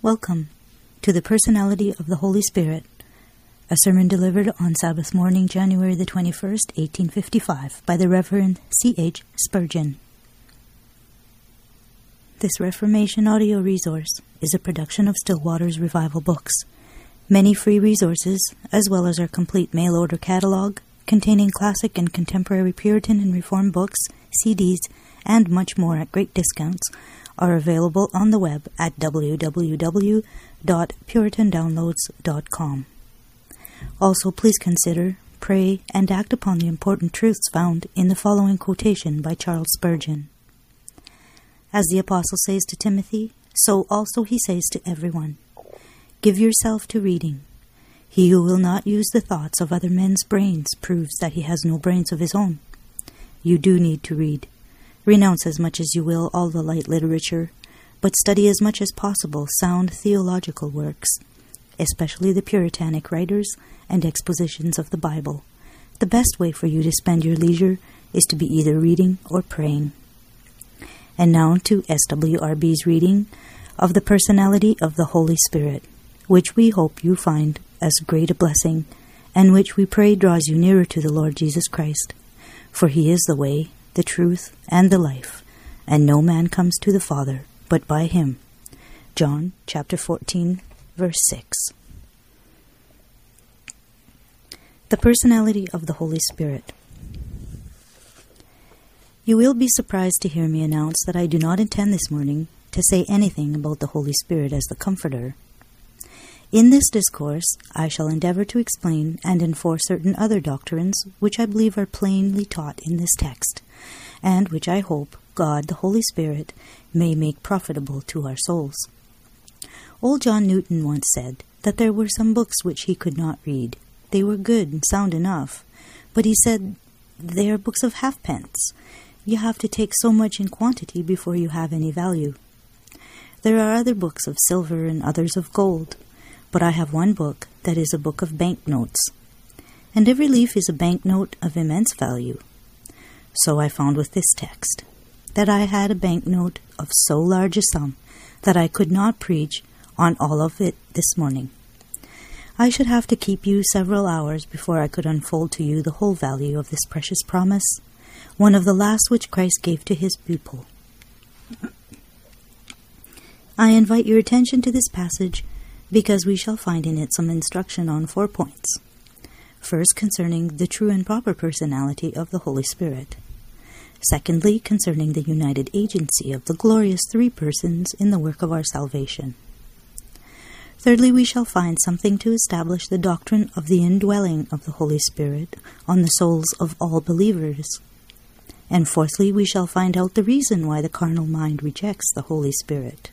Welcome to the Personality of the Holy Spirit, a sermon delivered on Sabbath morning, January the 21st, 1855, by the Reverend C.H. Spurgeon. This Reformation audio resource is a production of Stillwater's Revival Books. Many free resources, as well as our complete mail-order catalog, containing classic and contemporary Puritan and Reformed books, CDs, and much more at great discounts, are available on the web at www.puritandownloads.com. Also, please consider, pray, and act upon the important truths found in the following quotation by Charles Spurgeon. As the Apostle says to Timothy, so also he says to everyone, give yourself to reading. He who will not use the thoughts of other men's brains proves that he has no brains of his own. You do need to read. Renounce as much as you will all the light literature, but study as much as possible sound theological works, especially the Puritanic writers and expositions of the Bible. The best way for you to spend your leisure is to be either reading or praying. And now to SWRB's reading of the Personality of the Holy Spirit, which we hope you find as great a blessing, and which we pray draws you nearer to the Lord Jesus Christ. For he is the way, the truth, and the life, and no man comes to the Father but by him. John chapter 14, verse 6. The Personality of the Holy Spirit. You will be surprised to hear me announce that I do not intend this morning to say anything about the Holy Spirit as the Comforter. In this discourse, I shall endeavor to explain and enforce certain other doctrines which I believe are plainly taught in this text, and which I hope God, the Holy Spirit, may make profitable to our souls. Old John Newton once said that there were some books which he could not read. They were good and sound enough, but he said, they are books of halfpence. You have to take so much in quantity before you have any value. There are other books of silver and others of gold, but I have one book that is a book of banknotes, and every leaf is a banknote of immense value. So I found with this text, that I had a banknote of so large a sum that I could not preach on all of it this morning. I should have to keep you several hours before I could unfold to you the whole value of this precious promise, one of the last which Christ gave to his people. I invite your attention to this passage because we shall find in it some instruction on 4 points. First, concerning the true and proper personality of the Holy Spirit. Secondly, concerning the united agency of the glorious three persons in the work of our salvation. Thirdly, we shall find something to establish the doctrine of the indwelling of the Holy Spirit on the souls of all believers. And fourthly, we shall find out the reason why the carnal mind rejects the Holy Spirit.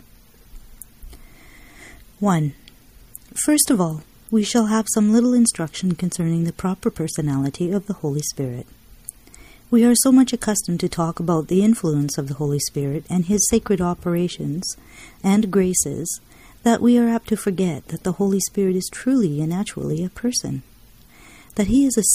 1. First of all, we shall have some little instruction concerning the proper personality of the Holy Spirit. We are so much accustomed to talk about the influence of the Holy Spirit and his sacred operations and graces that we are apt to forget that the Holy Spirit is truly and actually a person, that he is a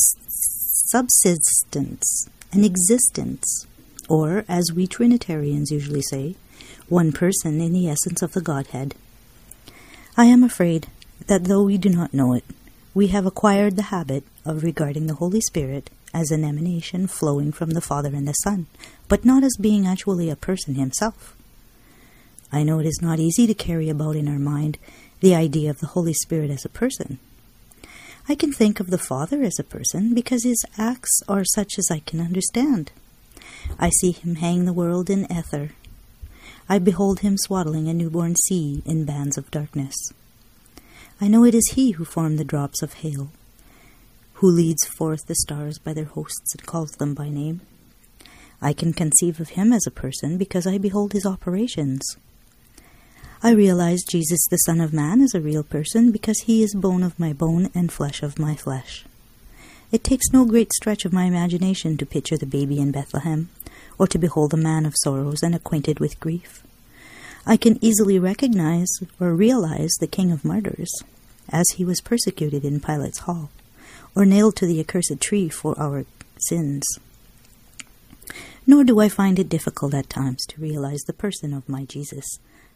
subsistence, an existence, or, as we Trinitarians usually say, one person in the essence of the Godhead. I am afraid that though we do not know it, we have acquired the habit of regarding the Holy Spirit as an emanation flowing from the Father and the Son, but not as being actually a person himself. I know it is not easy to carry about in our mind the idea of the Holy Spirit as a person. I can think of the Father as a person because his acts are such as I can understand. I see him hang the world in ether. I behold him swaddling a newborn sea in bands of darkness. I know it is he who formed the drops of hail, who leads forth the stars by their hosts and calls them by name. I can conceive of him as a person because I behold his operations. I realize Jesus, the Son of Man, is a real person because he is bone of my bone and flesh of my flesh. It takes no great stretch of my imagination to picture the baby in Bethlehem, or to behold the man of sorrows and acquainted with grief. I can easily recognize or realize the King of Martyrs, as he was persecuted in Pilate's hall, or nailed to the accursed tree for our sins. Nor do I find it difficult at times to realize the person of my Jesus,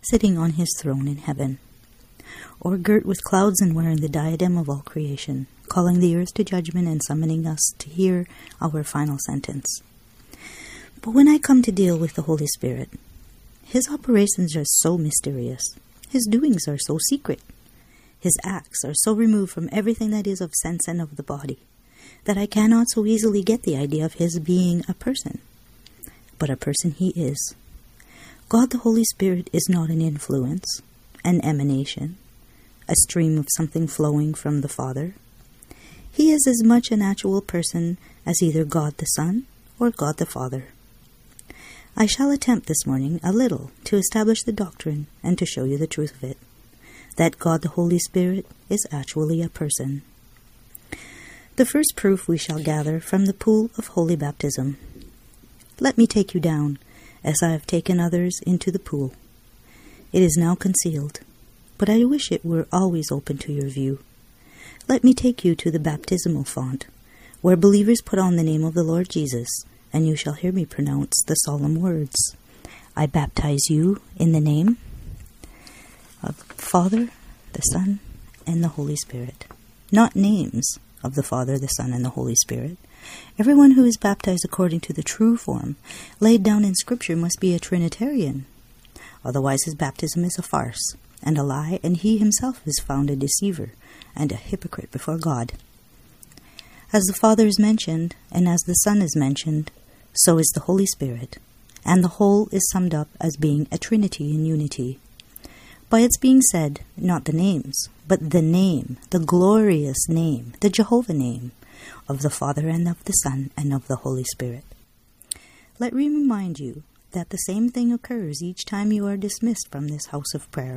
sitting on his throne in heaven, or girt with clouds and wearing the diadem of all creation, calling the earth to judgment and summoning us to hear our final sentence. But when I come to deal with the Holy Spirit, his operations are so mysterious, his doings are so secret, his acts are so removed from everything that is of sense and of the body, that I cannot so easily get the idea of his being a person. But a person he is. God the Holy Spirit is not an influence, an emanation, a stream of something flowing from the Father. He is as much an actual person as either God the Son or God the Father. I shall attempt this morning a little to establish the doctrine and to show you the truth of it, that God the Holy Spirit is actually a person. The first proof we shall gather from the pool of holy baptism. Let me take you down, as I have taken others into the pool. It is now concealed, but I wish it were always open to your view. Let me take you to the baptismal font, where believers put on the name of the Lord Jesus, and you shall hear me pronounce the solemn words. I baptize you in the name of the Father, the Son, and the Holy Spirit. Not names of the Father, the Son, and the Holy Spirit. Everyone who is baptized according to the true form laid down in Scripture must be a Trinitarian. Otherwise his baptism is a farce and a lie, and he himself is found a deceiver and a hypocrite before God. As the Father is mentioned, and as the Son is mentioned, so is the Holy Spirit, and the whole is summed up as being a Trinity in unity. By its being said, not the names, but the name, the glorious name, the Jehovah name, of the Father and of the Son and of the Holy Spirit. Let me remind you that the same thing occurs each time you are dismissed from this house of prayer.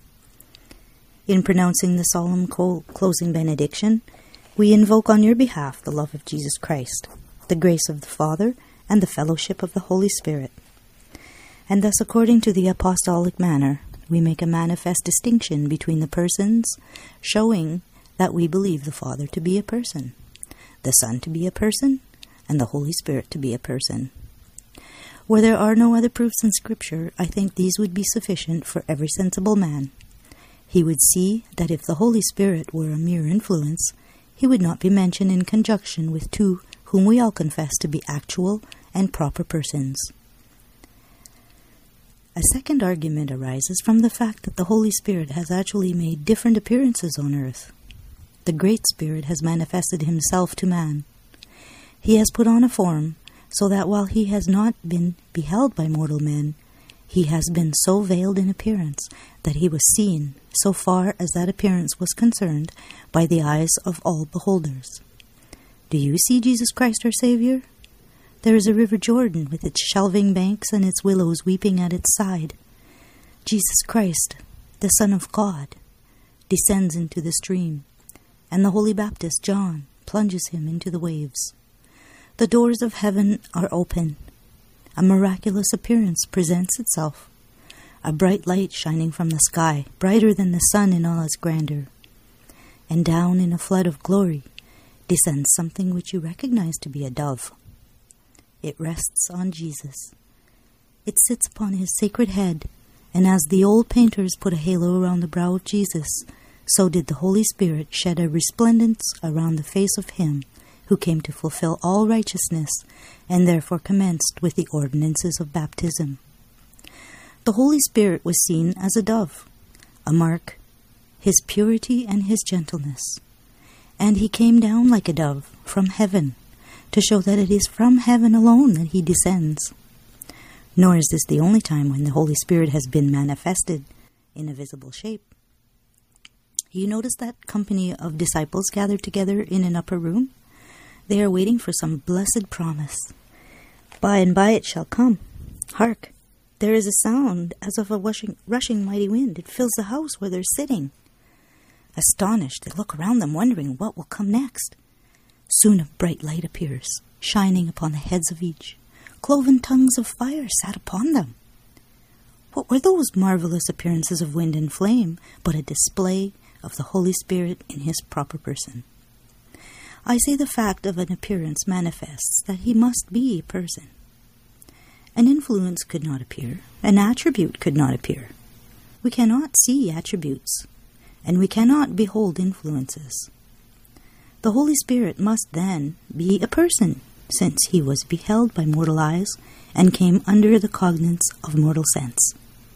In pronouncing the solemn closing benediction, we invoke on your behalf the love of Jesus Christ, the grace of the Father, and the fellowship of the Holy Spirit. And thus, according to the apostolic manner, we make a manifest distinction between the persons, showing that we believe the Father to be a person, the Son to be a person, and the Holy Spirit to be a person. Where there are no other proofs in Scripture, I think these would be sufficient for every sensible man. He would see that if the Holy Spirit were a mere influence, he would not be mentioned in conjunction with two whom we all confess to be actual and proper persons. A second argument arises from the fact that the Holy Spirit has actually made different appearances on earth. The Great Spirit has manifested himself to man. He has put on a form, so that while he has not been beheld by mortal men, he has been so veiled in appearance that he was seen, so far as that appearance was concerned, by the eyes of all beholders. Do you see Jesus Christ our Savior? There is a river Jordan with its shelving banks and its willows weeping at its side. Jesus Christ, the Son of God, descends into the stream, and the Holy Baptist John plunges him into the waves. The doors of heaven are open. A miraculous appearance presents itself. A bright light shining from the sky, brighter than the sun in all its grandeur. And down in a flood of glory descends something which you recognize to be a dove. It rests on Jesus. It sits upon his sacred head, and as the old painters put a halo around the brow of Jesus, so did the Holy Spirit shed a resplendence around the face of him who came to fulfill all righteousness, and therefore commenced with the ordinances of baptism. The Holy Spirit was seen as a dove, a mark, his purity and his gentleness. And he came down like a dove from heaven, to show that it is from heaven alone that he descends. Nor is this the only time when the Holy Spirit has been manifested in a visible shape. You notice that company of disciples gathered together in an upper room? They are waiting for some blessed promise. By and by it shall come. Hark! There is a sound as of a rushing mighty wind. It fills the house where they're sitting. Astonished, they look around them, wondering what will come next. Soon a bright light appears, shining upon the heads of each. Cloven tongues of fire sat upon them. What were those marvelous appearances of wind and flame but a display of the Holy Spirit in his proper person? I say the fact of an appearance manifests that he must be a person. An influence could not appear, an attribute could not appear. We cannot see attributes, and we cannot behold influences. The Holy Spirit must then be a person, since he was beheld by mortal eyes and came under the cognizance of mortal sense.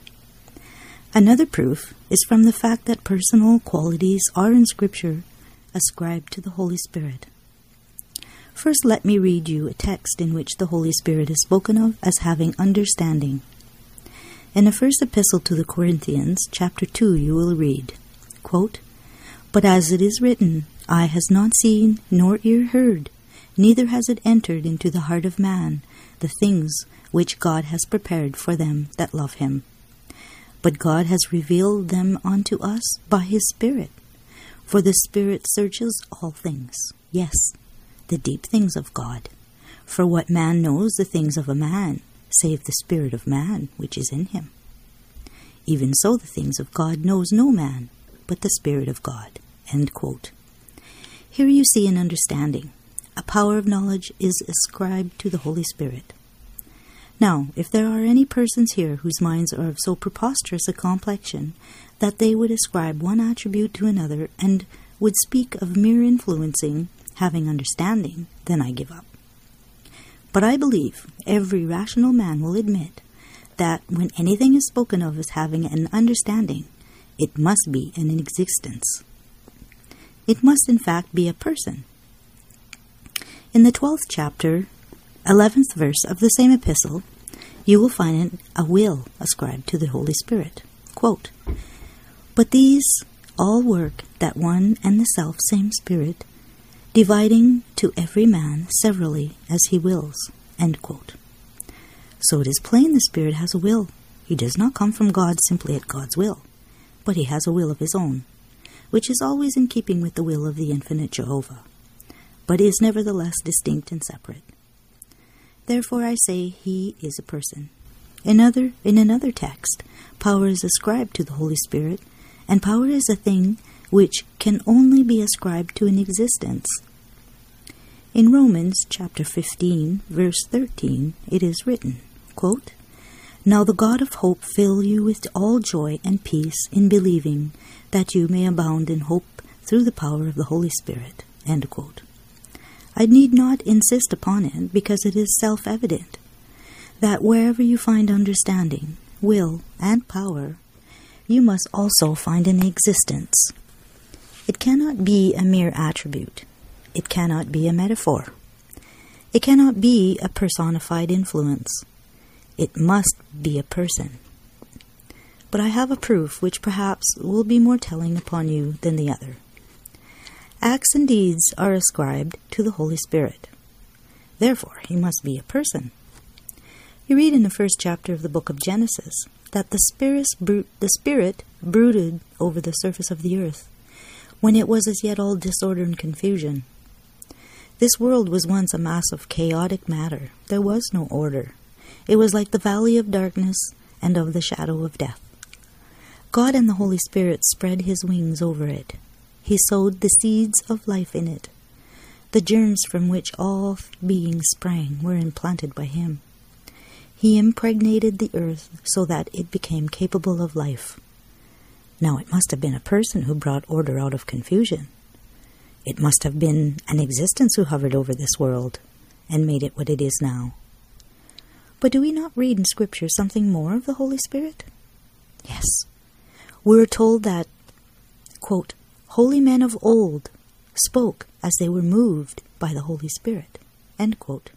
Another proof is from the fact that personal qualities are in Scripture ascribed to the Holy Spirit. First, let me read you a text in which the Holy Spirit is spoken of as having understanding. In the first epistle to the Corinthians, chapter 2, you will read, quote, "But as it is written, eye has not seen, nor ear heard, neither has it entered into the heart of man, the things which God has prepared for them that love him. But God has revealed them unto us by his Spirit. For the Spirit searches all things, yes, the deep things of God. For what man knows the things of a man, save the spirit of man which is in him? Even so the things of God knows no man, but the Spirit of God." End quote. Here you see an understanding. A power of knowledge is ascribed to the Holy Spirit. Now, if there are any persons here whose minds are of so preposterous a complexion that they would ascribe one attribute to another and would speak of mere influencing, having understanding, then I give up. But I believe every rational man will admit that when anything is spoken of as having an understanding, it must be an existence. It must in fact be a person. In the 12th chapter, 11th verse of the same epistle, you will find a will ascribed to the Holy Spirit. Quote, "But these all work that one and the self-same Spirit, dividing to every man severally as he wills." End quote. So it is plain the Spirit has a will. He does not come from God simply at God's will, but he has a will of his own, which is always in keeping with the will of the infinite Jehovah, but is nevertheless distinct and separate. Therefore I say he is a person. In another text, power is ascribed to the Holy Spirit, and power is a thing which can only be ascribed to an existence. In Romans chapter 15, verse 13, it is written, quote, "Now the God of hope fill you with all joy and peace in believing, that you may abound in hope through the power of the Holy Spirit." End quote. I need not insist upon it, because it is self-evident that wherever you find understanding, will, and power, you must also find an existence. It cannot be a mere attribute. It cannot be a metaphor. It cannot be a personified influence. It must be a person. But I have a proof which perhaps will be more telling upon you than the other. Acts and deeds are ascribed to the Holy Spirit. Therefore, he must be a person. You read in the first chapter of the book of Genesis that the Spirit brooded over the surface of the earth, when it was as yet all disorder and confusion. This world was once a mass of chaotic matter. There was no order. It was like the valley of darkness and of the shadow of death. God and the Holy Spirit spread his wings over it. He sowed the seeds of life in it. The germs from which all beings sprang were implanted by him. He impregnated the earth so that it became capable of life. Now it must have been a person who brought order out of confusion. It must have been an existence who hovered over this world and made it what it is now. But do we not read in Scripture something more of the Holy Spirit? Yes. We are told that, quote, "Holy men of old spoke as they were moved by the Holy Spirit." End quote.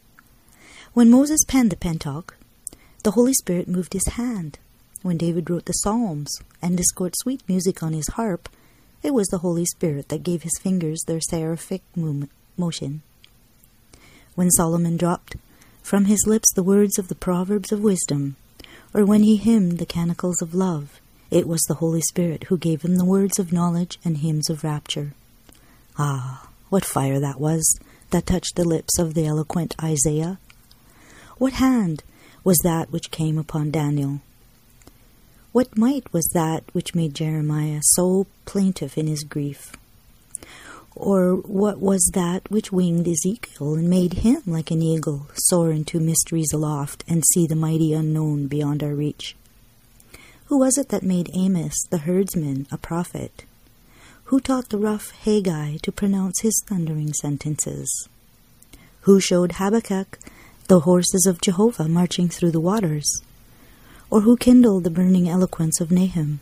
When Moses penned the Pentateuch, the Holy Spirit moved his hand. When David wrote the Psalms and discoursed sweet music on his harp, it was the Holy Spirit that gave his fingers their seraphic motion. When Solomon dropped from his lips the words of the Proverbs of wisdom, or when he hymned the canticles of love, it was the Holy Spirit who gave him the words of knowledge and hymns of rapture. Ah, what fire that was that touched the lips of the eloquent Isaiah! What hand was that which came upon Daniel? What might was that which made Jeremiah so plaintive in his grief? Or what was that which winged Ezekiel and made him like an eagle soar into mysteries aloft and see the mighty unknown beyond our reach? Who was it that made Amos, the herdsman, a prophet? Who taught the rough Haggai to pronounce his thundering sentences? Who showed Habakkuk the horses of Jehovah marching through the waters? Or who kindled the burning eloquence of Nahum?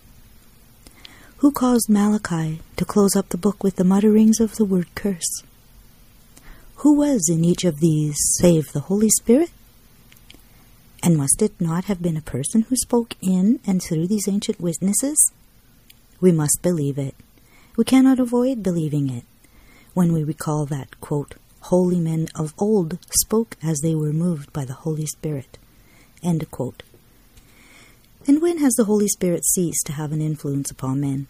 Who caused Malachi to close up the book with the mutterings of the word curse? Who was in each of these save the Holy Spirit? And must it not have been a person who spoke in and through these ancient witnesses? We must believe it. We cannot avoid believing it when we recall that, quote, holy men of old spoke as they were moved by the Holy Spirit, end quote. And when has the Holy Spirit ceased to have an influence upon men?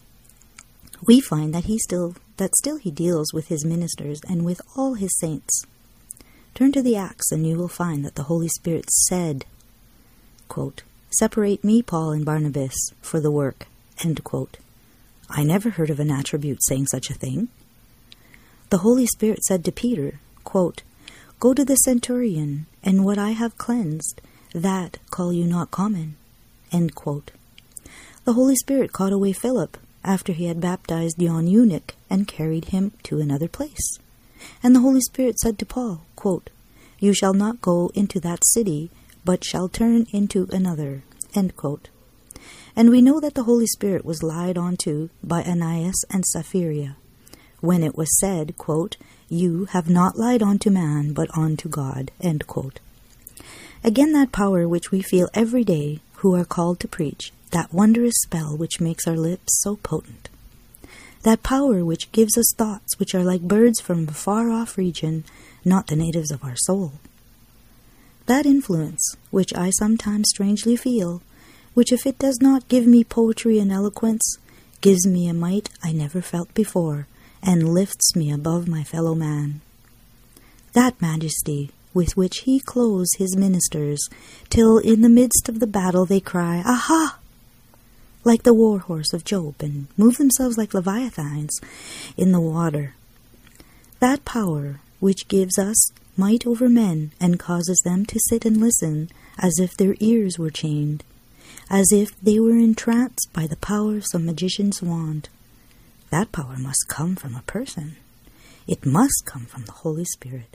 We find that still he deals with his ministers and with all his saints. Turn to the Acts and you will find that the Holy Spirit said, quote, separate me, Paul and Barnabas, for the work, end quote. I never heard of an attribute saying such a thing. The Holy Spirit said to Peter, quote, go to the centurion, and what I have cleansed, that call you not common, end quote. The Holy Spirit caught away Philip after he had baptized yon eunuch and carried him to another place. And the Holy Spirit said to Paul, quote, you shall not go into that city, but shall turn into another, end quote. And we know that the Holy Spirit was lied onto by Ananias and Sapphira, when it was said, quote, you have not lied unto man, but unto God, end quote. Again, that power which we feel every day who are called to preach, that wondrous spell which makes our lips so potent. That power which gives us thoughts which are like birds from a far-off region, not the natives of our soul. That influence, which I sometimes strangely feel, which if it does not give me poetry and eloquence, gives me a might I never felt before, and lifts me above my fellow man. That majesty with which he clothes his ministers, till in the midst of the battle they cry, aha! Like the war horse of Job, and move themselves like leviathans in the water. That power which gives us might over men, and causes them to sit and listen, as if their ears were chained, as if they were entranced by the power of some magician's wand. That power must come from a person. It must come from the Holy Spirit.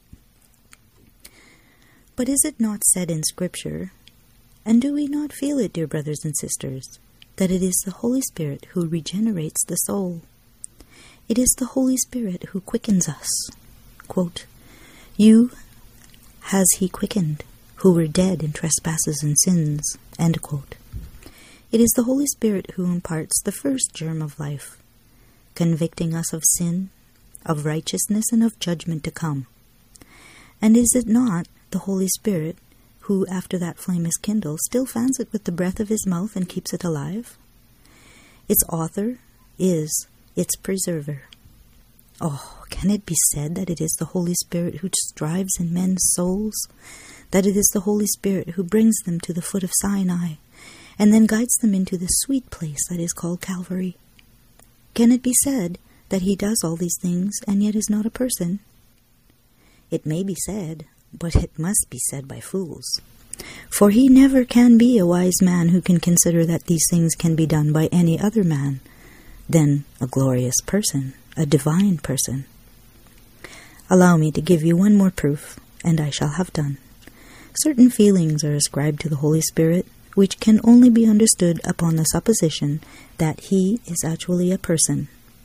But is it not said in Scripture, and do we not feel it, dear brothers and sisters, that it is the Holy Spirit who regenerates the soul? It is the Holy Spirit who quickens us. Quote, you has he quickened, who were dead in trespasses and sins, end quote. It is the Holy Spirit who imparts the first germ of life, convicting us of sin, of righteousness, and of judgment to come. And is it not the Holy Spirit who, after that flame is kindled, still fans it with the breath of his mouth and keeps it alive? Its author is its preserver. Oh, can it be said that it is the Holy Spirit who strives in men's souls, that it is the Holy Spirit who brings them to the foot of Sinai, and then guides them into the sweet place that is called Calvary? Can it be said that he does all these things and yet is not a person? It may be said, but it must be said by fools. For he never can be a wise man who can consider that these things can be done by any other man than a glorious person, a divine person. Allow me to give you one more proof, and I shall have done. Certain feelings are ascribed to the Holy Spirit, which can only be understood upon the supposition that he is actually a person.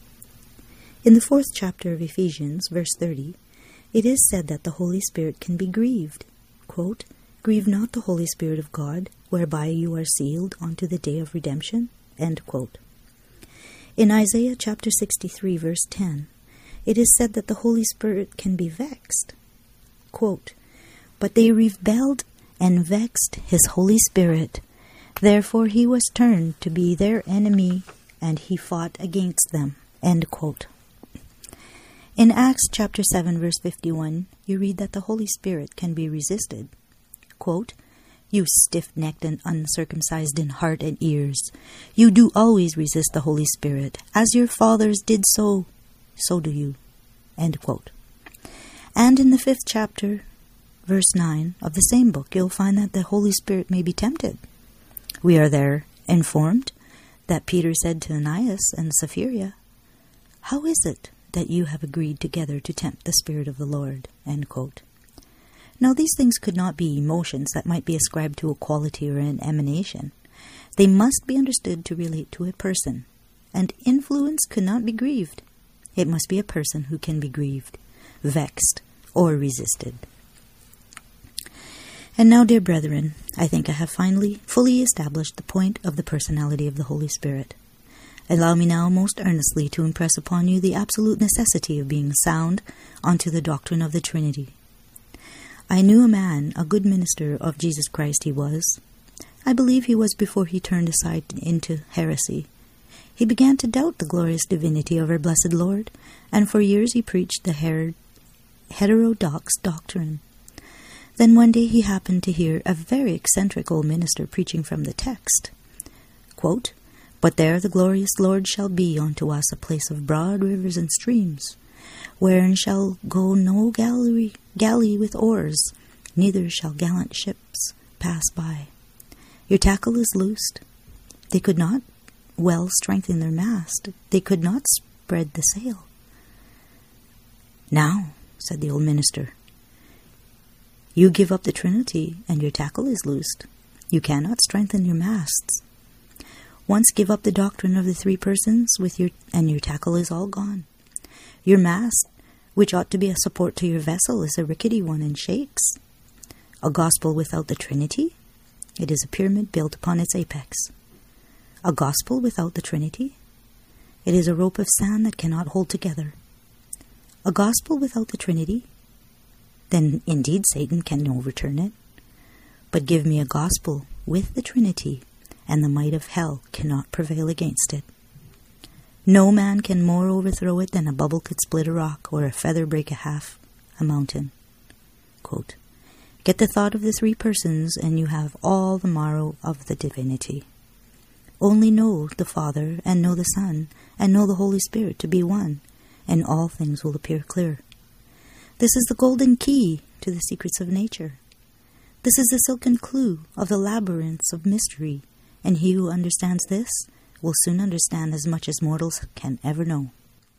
In the 4th chapter of Ephesians, verse 30, it is said that the Holy Spirit can be grieved. Quote, grieve not the Holy Spirit of God, whereby you are sealed unto the day of redemption. End quote. In Isaiah chapter 63, verse 10, it is said that the Holy Spirit can be vexed. Quote, but they rebelled and vexed his Holy Spirit. Therefore he was turned to be their enemy, and he fought against them. End quote. In Acts chapter 7, verse 51, you read that the Holy Spirit can be resisted. Quote, you stiff-necked and uncircumcised in heart and ears, you do always resist the Holy Spirit. As your fathers did so do you. End quote. And in the 5th chapter, verse 9 of the same book, you'll find that the Holy Spirit may be tempted. We are there informed that Peter said to Ananias and Sapphira, "How is it that you have agreed together to tempt the Spirit of the Lord?" End quote. Now, these things could not be emotions that might be ascribed to a quality or an emanation. They must be understood to relate to a person, and influence could not be grieved. It must be a person who can be grieved, vexed, or resisted. And now, dear brethren, I think I have finally fully established the point of the personality of the Holy Spirit. Allow me now most earnestly to impress upon you the absolute necessity of being sound unto the doctrine of the Trinity. I knew a man, a good minister of Jesus Christ he was. I believe he was before he turned aside into heresy. He began to doubt the glorious divinity of our blessed Lord, and for years he preached the heterodox doctrine. Then one day he happened to hear a very eccentric old minister preaching from the text. Quote, "But there the glorious Lord shall be unto us a place of broad rivers and streams, wherein shall go no galley with oars, neither shall gallant ships pass by. Your tackle is loosed." They could not well strengthen their mast. They could not spread the sail. "Now," said the old minister, "you give up the Trinity and your tackle is loosed. You cannot strengthen your masts. Once give up the doctrine of the three persons and your tackle is all gone. Your mast, which ought to be a support to your vessel, is a rickety one and shakes. A gospel without the Trinity? It is a pyramid built upon its apex. A gospel without the Trinity? It is a rope of sand that cannot hold together. A gospel without the Trinity? Then indeed Satan can overturn it. But give me a gospel with the Trinity, and the might of hell cannot prevail against it. No man can more overthrow it than a bubble could split a rock, or a feather break a mountain." Quote, "Get the thought of the three persons, and you have all the marrow of the divinity. Only know the Father, and know the Son, and know the Holy Spirit to be one, and all things will appear clear. This is the golden key to the secrets of nature. This is the silken clue of the labyrinths of mystery, and he who understands this will soon understand as much as mortals can ever know."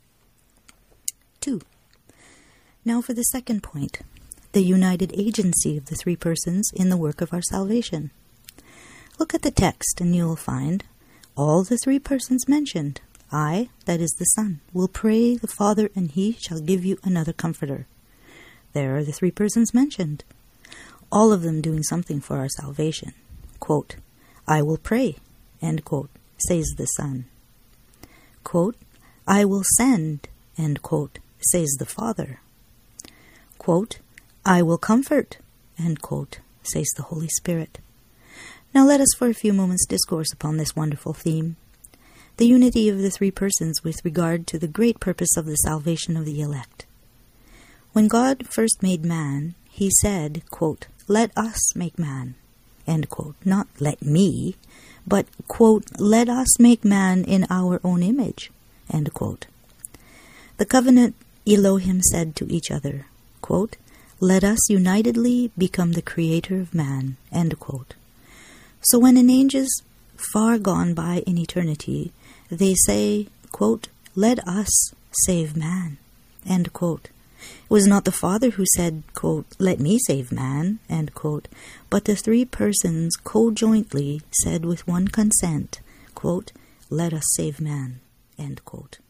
2. Now for the second point, the united agency of the three persons in the work of our salvation. Look at the text and you will find all the three persons mentioned. I, that is the Son, will pray the Father, and he shall give you another Comforter. There are the three persons mentioned, all of them doing something for our salvation. Quote, "I will pray," end quote, says the Son. Quote, "I will send," end quote, says the Father. Quote, "I will comfort," end quote, says the Holy Spirit. Now let us for a few moments discourse upon this wonderful theme, the unity of the three persons with regard to the great purpose of the salvation of the elect. When God first made man, he said, quote, "Let us make man," end quote, not "let me," but, quote, "Let us make man in our own image," end quote. The covenant Elohim said to each other, quote, "Let us unitedly become the creator of man," end quote. So when in ages far gone by in eternity, they say, quote, "Let us save man," end quote, it was not the Father who said, quote, "Let me save man," end quote, but the three persons co-jointly said with one consent, quote, "Let us save man," end quote.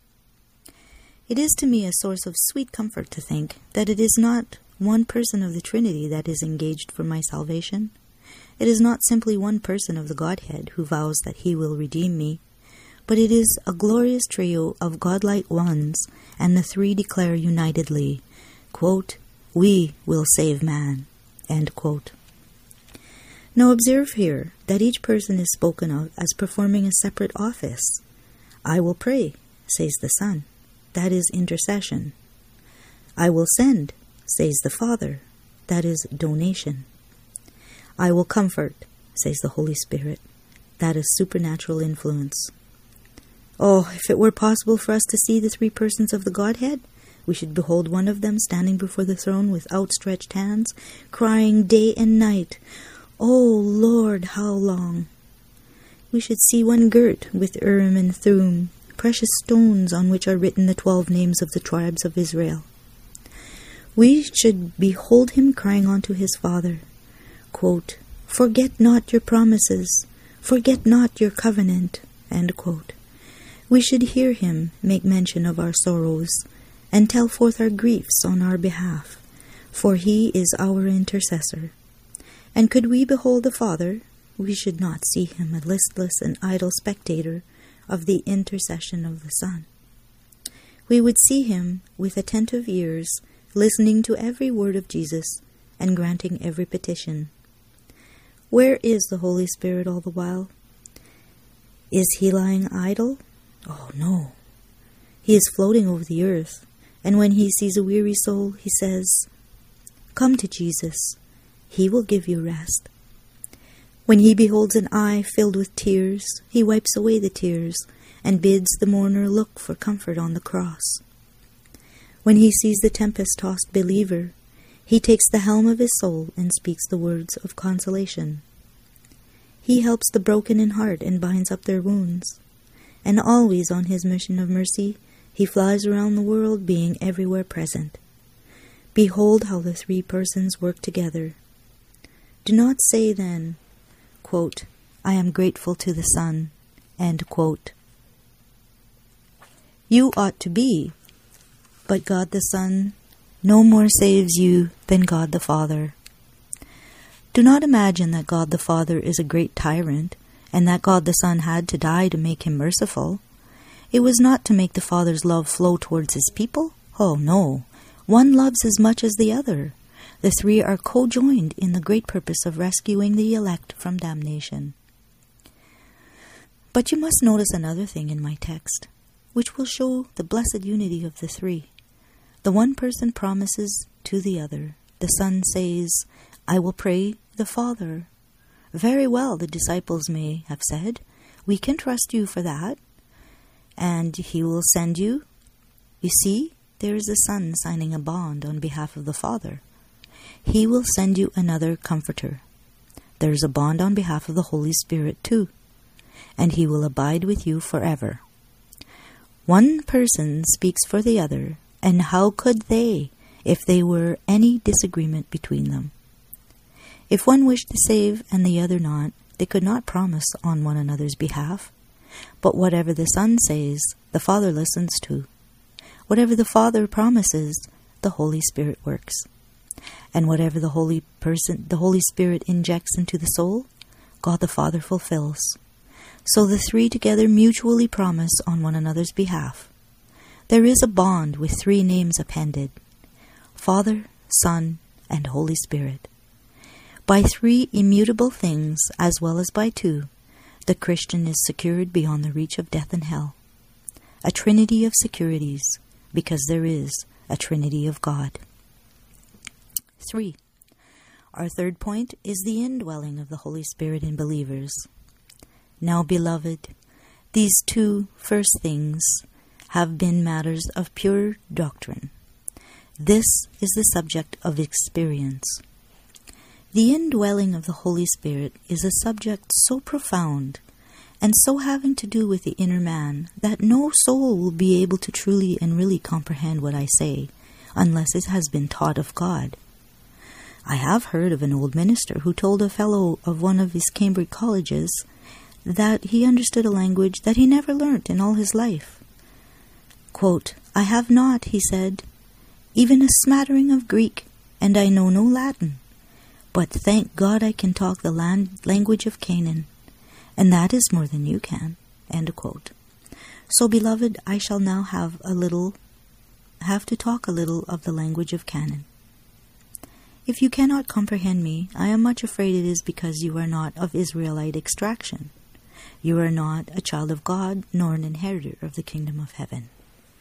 It is to me a source of sweet comfort to think that it is not one person of the Trinity that is engaged for my salvation. It is not simply one person of the Godhead who vows that he will redeem me, but it is a glorious trio of godlike ones, and the three declare unitedly, quote, "We will save man," end quote. Now observe here that each person is spoken of as performing a separate office. "I will pray," says the Son, that is intercession. "I will send," says the Father, that is donation. "I will comfort," says the Holy Spirit, that is supernatural influence. Oh, if it were possible for us to see the three persons of the Godhead, we should behold one of them standing before the throne with outstretched hands, crying day and night, "Oh Lord, how long?" we should see one girt with Urim and Thummim, precious stones on which are written the 12 names of the tribes of Israel. We should behold him crying unto his Father, quote, "Forget not your promises, forget not your covenant," end quote. We should hear him make mention of our sorrows and tell forth our griefs on our behalf, for he is our intercessor. And could we behold the Father, we should not see him a listless and idle spectator of the intercession of the Son. We would see him with attentive ears, listening to every word of Jesus and granting every petition. Where is the Holy Spirit all the while? Is he lying idle? Oh, no. He is floating over the earth, and when he sees a weary soul, he says, "Come to Jesus. He will give you rest." When he beholds an eye filled with tears, he wipes away the tears and bids the mourner look for comfort on the cross. When he sees the tempest-tossed believer, he takes the helm of his soul and speaks the words of consolation. He helps the broken in heart and binds up their wounds. And always on his mission of mercy, he flies around the world, being everywhere present. Behold how the 3 persons work together. Do not say then, quote, "I am grateful to the Son," end quote. You ought to be, but God the Son no more saves you than God the Father. Do not imagine that God the Father is a great tyrant, and that God the Son had to die to make him merciful. It was not to make the Father's love flow towards his people. Oh, no. One loves as much as the other. The 3 are co-joined in the great purpose of rescuing the elect from damnation. But you must notice another thing in my text, which will show the blessed unity of the 3. The one person promises to the other. The Son says, "I will pray the Father." Very well, the disciples may have said, "We can trust you for that, and he will send you." You see, there is the Son signing a bond on behalf of the Father. He will send you another Comforter. There is a bond on behalf of the Holy Spirit too, and he will abide with you forever. One person speaks for the other, and how could they, if there were any disagreement between them? If one wished to save and the other not, they could not promise on one another's behalf. But whatever the Son says, the Father listens to. Whatever the Father promises, the Holy Spirit works. And whatever the Holy Spirit injects into the soul, God the Father fulfills. So the 3 together mutually promise on one another's behalf. There is a bond with 3 names appended: Father, Son, and Holy Spirit. By 3 immutable things, as well as by 2, the Christian is secured beyond the reach of death and hell. A trinity of securities, because there is a trinity of God. 3. Our third point is the indwelling of the Holy Spirit in believers. Now, beloved, these 2 first things have been matters of pure doctrine. This is the subject of experience. The indwelling of the Holy Spirit is a subject so profound and so having to do with the inner man that no soul will be able to truly and really comprehend what I say unless it has been taught of God. I have heard of an old minister who told a fellow of one of his Cambridge colleges that he understood a language that he never learnt in all his life. Quote, "I have not," he said, "even a smattering of Greek, and I know no Latin. But thank God I can talk the language of Canaan, and that is more than you can." End quote. So, beloved, I shall now have to talk a little of the language of Canaan. If you cannot comprehend me, I am much afraid it is because you are not of Israelite extraction. You are not a child of God, nor an inheritor of the kingdom of heaven.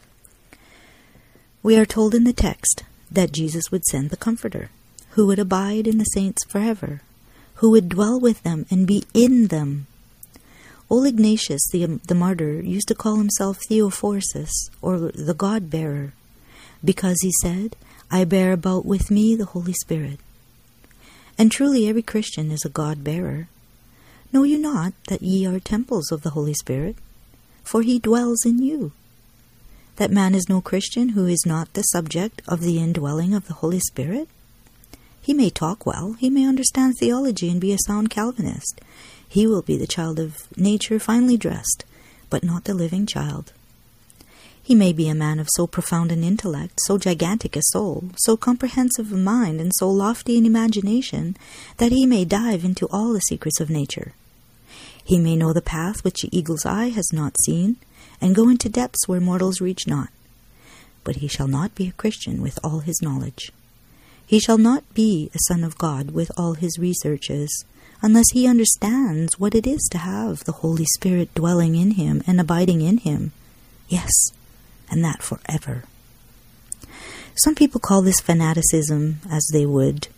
We are told in the text that Jesus would send the Comforter, who would abide in the saints forever, who would dwell with them and be in them. Old Ignatius, the martyr, used to call himself Theophorus, or the God-bearer, because he said, "I bear about with me the Holy Spirit." And truly every Christian is a God-bearer. Know you not that ye are temples of the Holy Spirit? For he dwells in you. That man is no Christian who is not the subject of the indwelling of the Holy Spirit? He may talk well, he may understand theology and be a sound Calvinist. He will be the child of nature finely dressed, but not the living child. He may be a man of so profound an intellect, so gigantic a soul, so comprehensive a mind, and so lofty an imagination, that he may dive into all the secrets of nature. He may know the path which the eagle's eye has not seen, and go into depths where mortals reach not. But he shall not be a Christian with all his knowledge. He shall not be a son of God with all his researches, unless he understands what it is to have the Holy Spirit dwelling in him and abiding in him. Yes, and that forever. Some people call this fanaticism, as they would,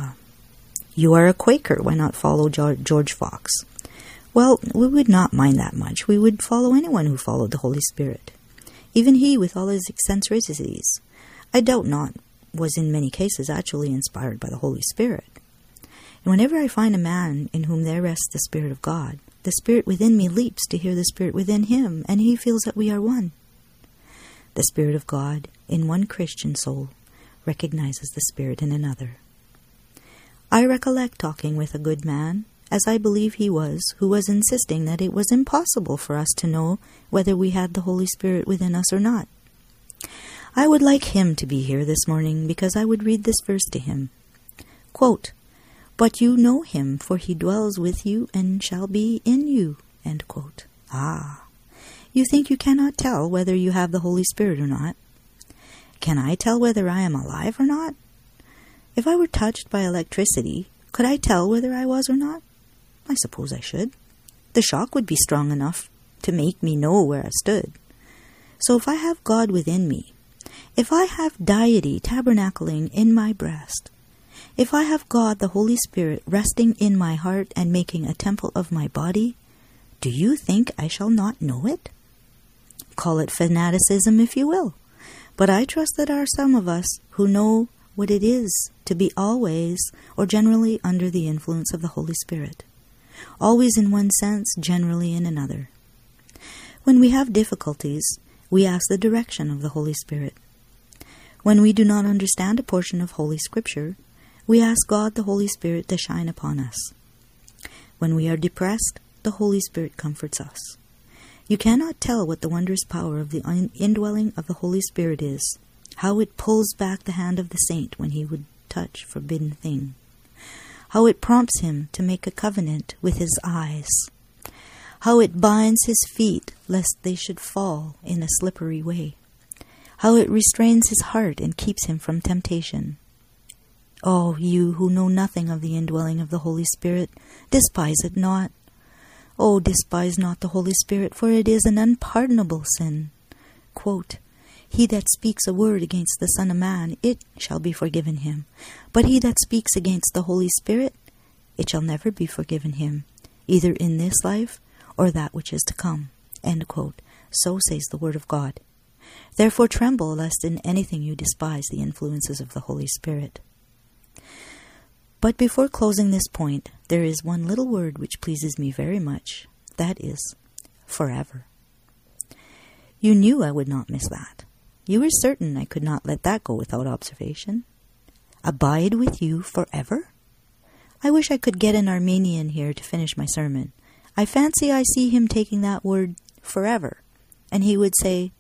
you are a Quaker, why not follow George Fox? Well, we would not mind that much. We would follow anyone who followed the Holy Spirit. Even he with all his eccentricities, I doubt not, was in many cases actually inspired by the Holy Spirit. And whenever I find a man in whom there rests the Spirit of God, the Spirit within me leaps to hear the Spirit within him, and he feels that we are one. The Spirit of God in one Christian soul recognizes the Spirit in another. I recollect talking with a good man, as I believe he was, who was insisting that it was impossible for us to know whether we had the Holy Spirit within us or not. I would like him to be here this morning, because I would read this verse to him. Quote, "But you know him, for he dwells with you and shall be in you." End quote. Ah, you think you cannot tell whether you have the Holy Spirit or not? Can I tell whether I am alive or not? If I were touched by electricity, could I tell whether I was or not? I suppose I should. The shock would be strong enough to make me know where I stood. So if I have God within me, if I have deity tabernacling in my breast, if I have God the Holy Spirit resting in my heart and making a temple of my body, do you think I shall not know it? Call it fanaticism if you will, but I trust that there are some of us who know what it is to be always or generally under the influence of the Holy Spirit. Always in one sense, generally in another. When we have difficulties, we ask the direction of the Holy Spirit. When we do not understand a portion of Holy Scripture, we ask God the Holy Spirit to shine upon us. When we are depressed, the Holy Spirit comforts us. You cannot tell what the wondrous power of the indwelling of the Holy Spirit is, how it pulls back the hand of the saint when he would touch forbidden thing, how it prompts him to make a covenant with his eyes, how it binds his feet lest they should fall in a slippery way, how it restrains his heart and keeps him from temptation. Oh, you who know nothing of the indwelling of the Holy Spirit, despise it not. Oh, despise not the Holy Spirit, for it is an unpardonable sin. Quote, "He that speaks a word against the Son of Man, it shall be forgiven him. But he that speaks against the Holy Spirit, it shall never be forgiven him, either in this life or that which is to come." End quote. So says the Word of God. Therefore tremble lest in anything you despise the influences of the Holy Spirit. But before closing this point, there is one little word which pleases me very much. That is, forever. You knew I would not miss that. You were certain I could not let that go without observation. Abide with you forever? I wish I could get an Armenian here to finish my sermon. I fancy I see him taking that word forever, and he would say,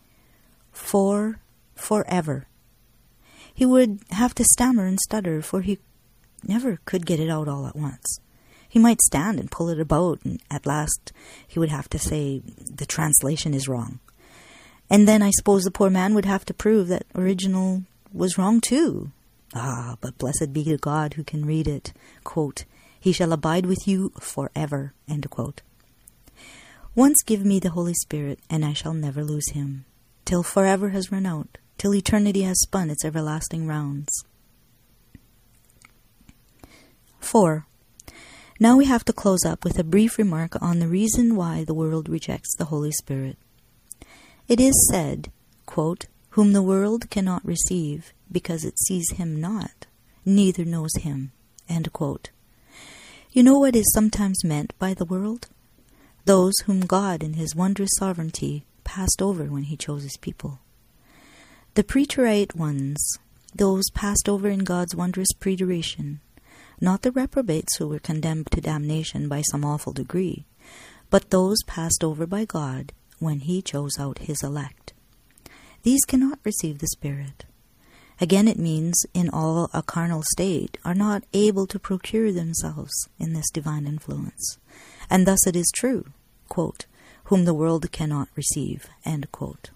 forever. He would have to stammer and stutter, for he never could get it out all at once. He might stand and pull it about, and at last he would have to say, the translation is wrong. And then I suppose the poor man would have to prove that original was wrong too. Ah, but blessed be the God who can read it. Quote, "He shall abide with you forever." End quote. Once give me the Holy Spirit, and I shall never lose him, till forever has run out, till eternity has spun its everlasting rounds. 4. Now we have to close up with a brief remark on the reason why the world rejects the Holy Spirit. It is said, quote, "Whom the world cannot receive, because it sees him not, neither knows him." End quote. You know what is sometimes meant by the world? Those whom God in his wondrous sovereignty passed over when he chose his people. The preterite ones, those passed over in God's wondrous preteration, not the reprobates who were condemned to damnation by some awful degree, but those passed over by God when he chose out his elect. These cannot receive the Spirit. Again, it means in all a carnal state are not able to procure themselves in this divine influence. And thus it is true, quote, whom the world cannot receive, end quote.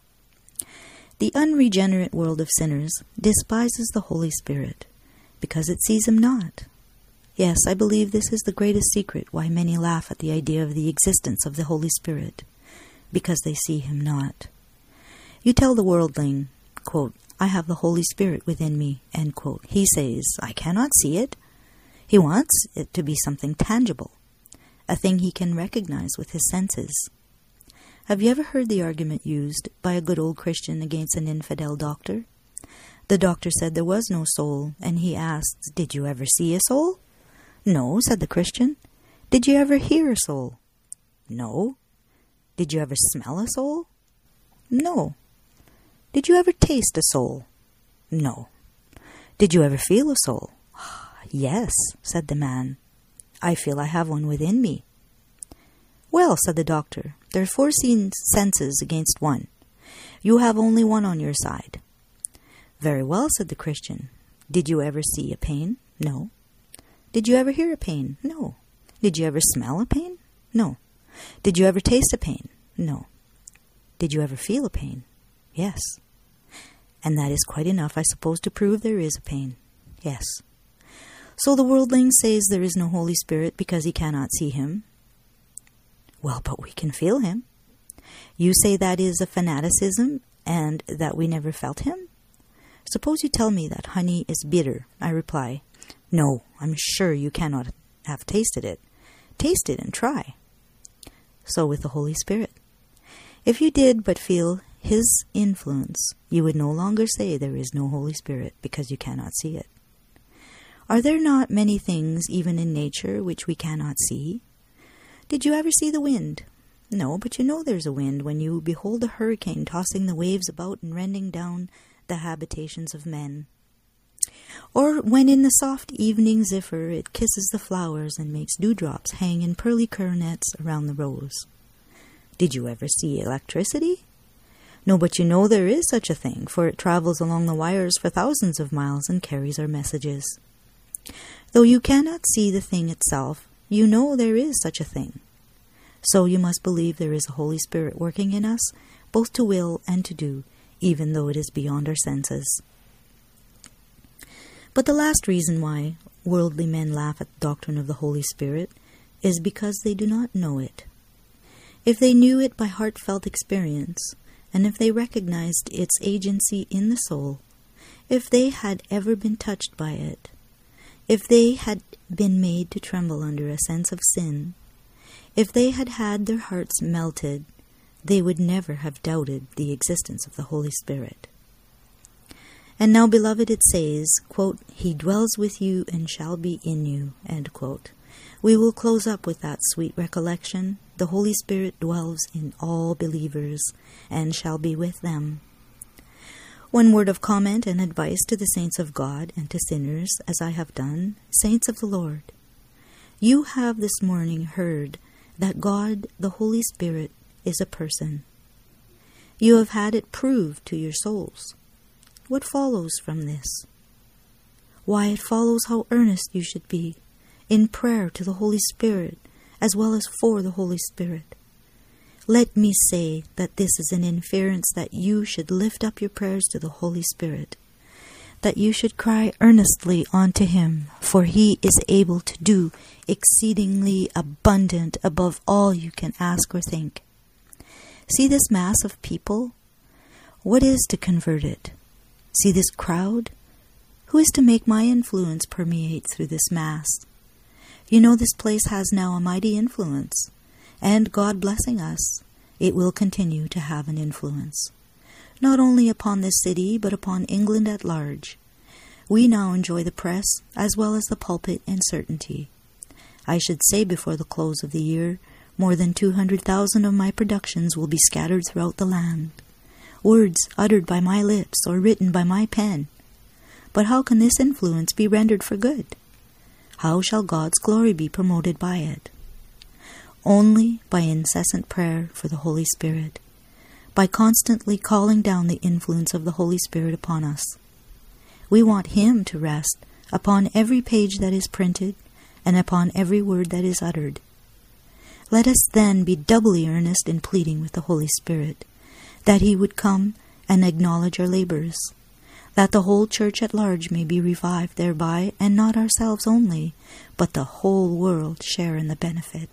The unregenerate world of sinners despises the Holy Spirit because it sees him not. Yes, I believe this is the greatest secret why many laugh at the idea of the existence of the Holy Spirit, because they see him not. You tell the worldling, quote, I have the Holy Spirit within me, end quote. He says, I cannot see it. He wants it to be something tangible, a thing he can recognize with his senses. Have you ever heard the argument used by a good old Christian against an infidel doctor? The doctor said there was no soul, and he asked, did you ever see a soul? No, said the Christian. Did you ever hear a soul? No. Did you ever smell a soul? No. Did you ever taste a soul? No. Did you ever feel a soul? Yes, said the man. I feel I have one within me. Well, said the doctor, there are 4 senses against 1. You have only one on your side. Very well, said the Christian. Did you ever see a pain? No. Did you ever hear a pain? No. Did you ever smell a pain? No. Did you ever taste a pain? No. Did you ever feel a pain? Yes. And that is quite enough, I suppose, to prove there is a pain. Yes. So the worldling says there is no Holy Spirit because he cannot see him. Well, but we can feel him. You say that is a fanaticism and that we never felt him? Suppose you tell me that honey is bitter. I reply, no, I'm sure you cannot have tasted it. Taste it and try. So with the Holy Spirit. If you did but feel his influence, you would no longer say there is no Holy Spirit because you cannot see it. Are there not many things even in nature which we cannot see? Did you ever see the wind? No, but you know there's a wind when you behold a hurricane tossing the waves about and rending down the habitations of men. Or when in the soft evening zephyr it kisses the flowers and makes dewdrops hang in pearly coronets around the rose. Did you ever see electricity? No, but you know there is such a thing, for it travels along the wires for thousands of miles and carries our messages. Though you cannot see the thing itself, you know there is such a thing. So you must believe there is a Holy Spirit working in us, both to will and to do, even though it is beyond our senses. But the last reason why worldly men laugh at the doctrine of the Holy Spirit is because they do not know it. If they knew it by heartfelt experience, and if they recognized its agency in the soul, if they had ever been touched by it, if they had been made to tremble under a sense of sin, if they had had their hearts melted, they would never have doubted the existence of the Holy Spirit. And now, beloved, it says, quote, He dwells with you and shall be in you, end quote. We will close up with that sweet recollection. The Holy Spirit dwells in all believers and shall be with them. One word of comment and advice to the saints of God and to sinners, as I have done, saints of the Lord. You have this morning heard that God, the Holy Spirit, is a person. You have had it proved to your souls. What follows from this? Why, it follows how earnest you should be in prayer to the Holy Spirit, as well as for the Holy Spirit. Let me say that this is an inference that you should lift up your prayers to the Holy Spirit, that you should cry earnestly unto Him, for He is able to do exceedingly abundant above all you can ask or think. See this mass of people? What is to convert it? See this crowd? Who is to make my influence permeate through this mass? You know this place has now a mighty influence, and God blessing us, it will continue to have an influence, not only upon this city, but upon England at large. We now enjoy the press as well as the pulpit in certainty. I should say before the close of the year, more than 200,000 of my productions will be scattered throughout the land. Words uttered by my lips or written by my pen. But how can this influence be rendered for good? How shall God's glory be promoted by it? Only by incessant prayer for the Holy Spirit, by constantly calling down the influence of the Holy Spirit upon us. We want Him to rest upon every page that is printed and upon every word that is uttered. Let us then be doubly earnest in pleading with the Holy Spirit, that He would come and acknowledge our labors, that the whole church at large may be revived thereby, and not ourselves only, but the whole world share in the benefit.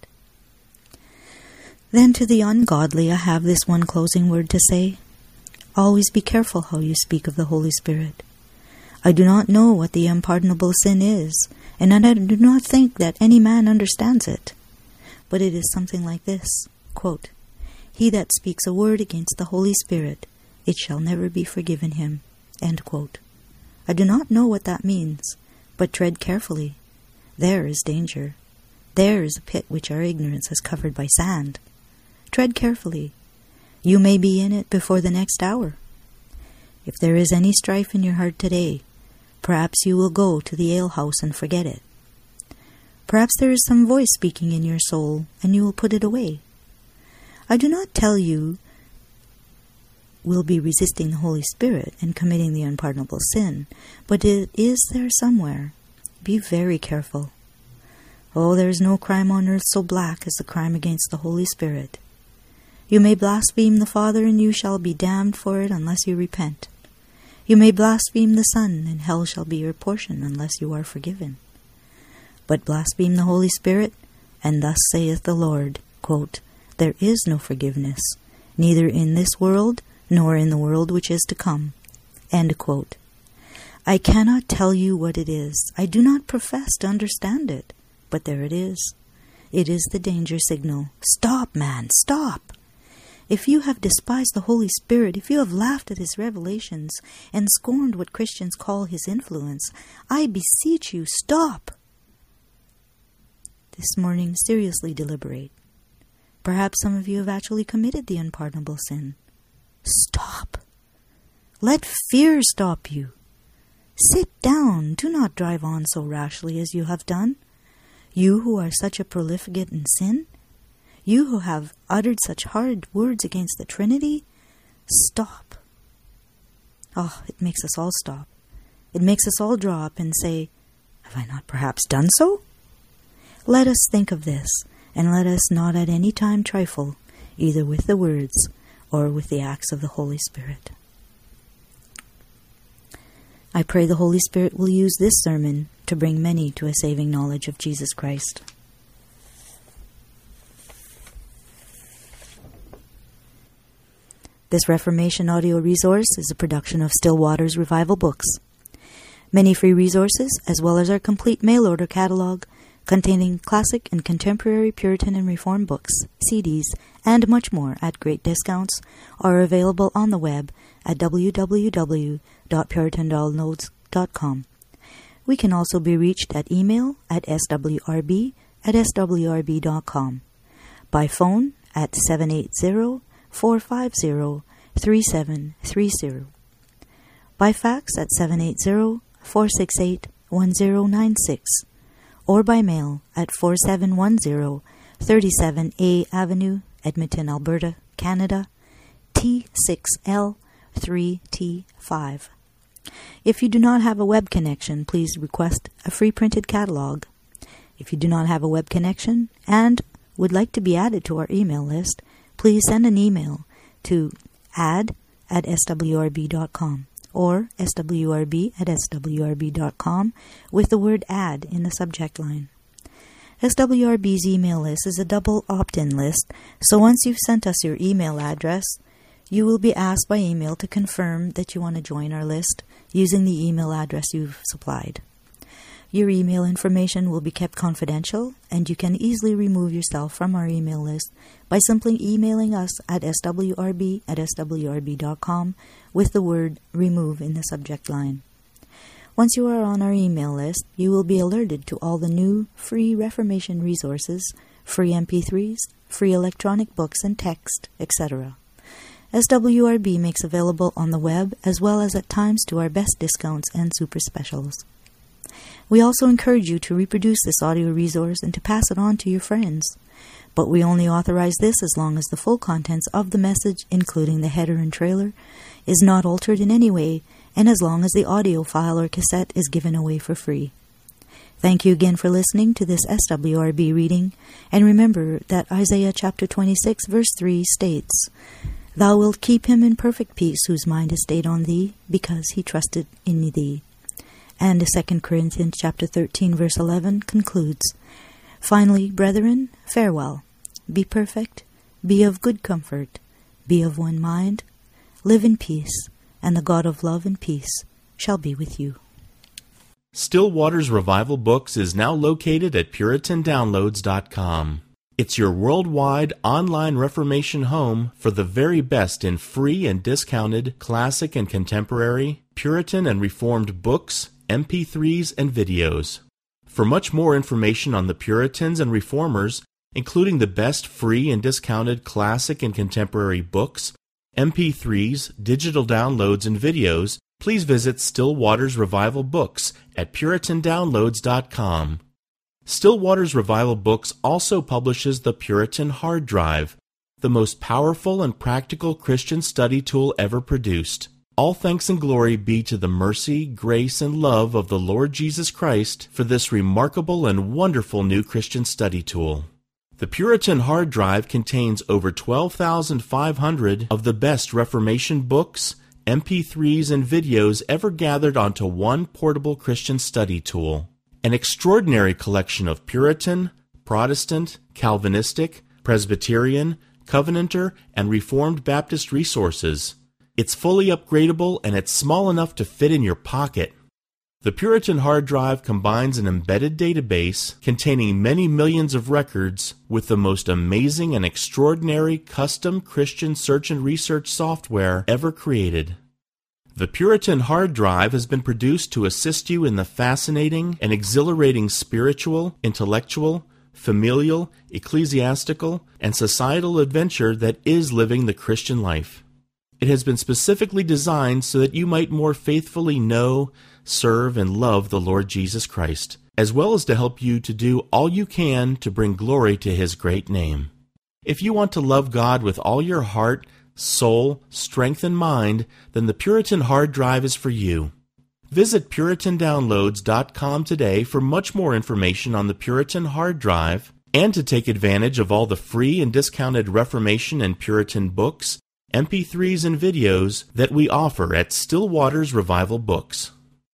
Then to the ungodly I have this one closing word to say. Always be careful how you speak of the Holy Spirit. I do not know what the unpardonable sin is, and I do not think that any man understands it. But it is something like this, quote, He that speaks a word against the Holy Spirit, it shall never be forgiven him. End quote. I do not know what that means, but tread carefully. There is danger. There is a pit which our ignorance has covered by sand. Tread carefully. You may be in it before the next hour. If there is any strife in your heart today, perhaps you will go to the alehouse and forget it. Perhaps there is some voice speaking in your soul, and you will put it away. I do not tell you will be resisting the Holy Spirit and committing the unpardonable sin, but it is there somewhere. Be very careful. Oh, there is no crime on earth so black as the crime against the Holy Spirit. You may blaspheme the Father, and you shall be damned for it unless you repent. You may blaspheme the Son, and hell shall be your portion unless you are forgiven. But blaspheme the Holy Spirit, and thus saith the Lord, quote, There is no forgiveness, neither in this world, nor in the world which is to come. End quote. I cannot tell you what it is. I do not profess to understand it, but there it is. It is the danger signal. Stop, man, stop! If you have despised the Holy Spirit, if you have laughed at His revelations, and scorned what Christians call His influence, I beseech you, stop! This morning, seriously deliberate. Perhaps some of you have actually committed the unpardonable sin. Stop! Let fear stop you. Sit down. Do not drive on so rashly as you have done. You who are such a profligate in sin, you who have uttered such hard words against the Trinity, stop. Oh, it makes us all stop. It makes us all draw up and say, Have I not perhaps done so? Let us think of this, and let us not at any time trifle, either with the words or with the acts of the Holy Spirit. I pray the Holy Spirit will use this sermon to bring many to a saving knowledge of Jesus Christ. This Reformation audio resource is a production of Still Waters Revival Books. Many free resources, as well as our complete mail-order catalog, containing classic and contemporary Puritan and Reformed books, CDs, and much more at great discounts, are available on the web at www.puritandownloads.com. We can also be reached at email at swrb@swrb.com, by phone at 780-450-3730, by fax at 780-468-1096, or by mail at 4710 37A Avenue, Edmonton, Alberta, Canada, T6L 3T5. If you do not have a web connection, please request a free printed catalog. If you do not have a web connection and would like to be added to our email list, please send an email to add@swrb.com or swrb@swrb.com with the word add in the subject line. SWRB's email list is a double opt-in list, so once you've sent us your email address, you will be asked by email to confirm that you want to join our list using the email address you've supplied. Your email information will be kept confidential, and you can easily remove yourself from our email list by simply emailing us at swrb@swrb.com with the word remove in the subject line. Once you are on our email list, you will be alerted to all the new free Reformation resources, free MP3s, free electronic books and text, etc. SWRB makes available on the web as well as at times to our best discounts and super specials. We also encourage you to reproduce this audio resource and to pass it on to your friends. But we only authorize this as long as the full contents of the message, including the header and trailer, is not altered in any way, and as long as the audio file or cassette is given away for free. Thank you again for listening to this SWRB reading, and remember that Isaiah chapter 26 verse 3 states, "Thou wilt keep him in perfect peace whose mind is stayed on thee, because he trusted in thee." And 2 Corinthians chapter 13 verse 11 concludes, "Finally, brethren, farewell. Be perfect, be of good comfort, be of one mind, live in peace, and the God of love and peace shall be with you." Still Waters Revival Books is now located at PuritanDownloads.com. It's your worldwide online Reformation home for the very best in free and discounted classic and contemporary, Puritan and Reformed books, MP3s, and videos. For much more information on the Puritans and Reformers, including the best free and discounted classic and contemporary books, MP3s, digital downloads, and videos, please visit Still Waters Revival Books at PuritanDownloads.com. Still Waters Revival Books also publishes the Puritan Hard Drive, the most powerful and practical Christian study tool ever produced. All thanks and glory be to the mercy, grace, and love of the Lord Jesus Christ for this remarkable and wonderful new Christian study tool. The Puritan Hard Drive contains over 12,500 of the best Reformation books, MP3s, and videos ever gathered onto one portable Christian study tool. An extraordinary collection of Puritan, Protestant, Calvinistic, Presbyterian, Covenanter, and Reformed Baptist resources. It's fully upgradable and it's small enough to fit in your pocket. The Puritan Hard Drive combines an embedded database containing many millions of records with the most amazing and extraordinary custom Christian search and research software ever created. The Puritan Hard Drive has been produced to assist you in the fascinating and exhilarating spiritual, intellectual, familial, ecclesiastical, and societal adventure that is living the Christian life. It has been specifically designed so that you might more faithfully know, serve, and love the Lord Jesus Christ, as well as to help you to do all you can to bring glory to His great name. If you want to love God with all your heart, soul, strength, and mind, then the Puritan Hard Drive is for you. Visit PuritanDownloads.com today for much more information on the Puritan Hard Drive and to take advantage of all the free and discounted Reformation and Puritan books, MP3s, and videos that we offer at Still Waters Revival Books.